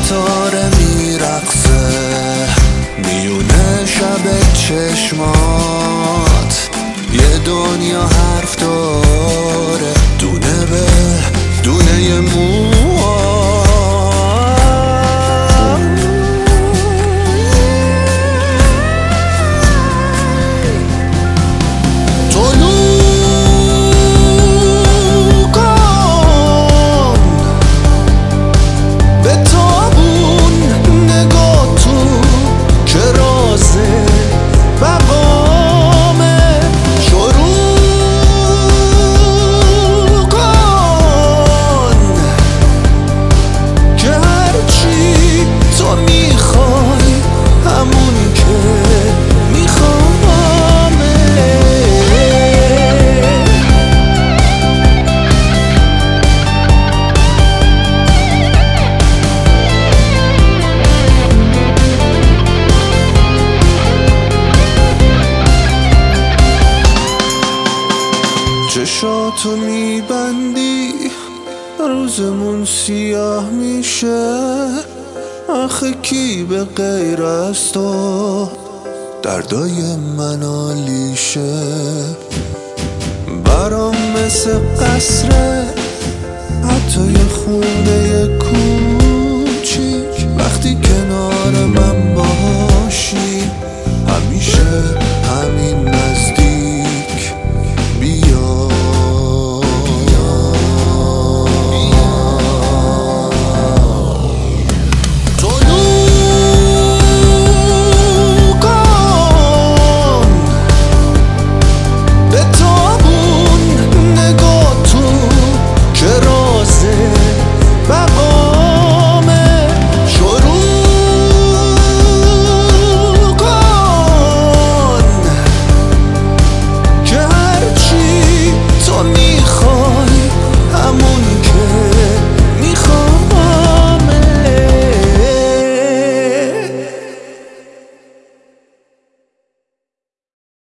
ستاره میرقصه میونه شب چشمات، یه دنیا حرف داره دونه به دونه موهات. چشاتو میبندی روزمون سیاه میشه، آخه کی به غیر از تو دردای منالیشه. برام مثل قصره حتی یه خونه کوه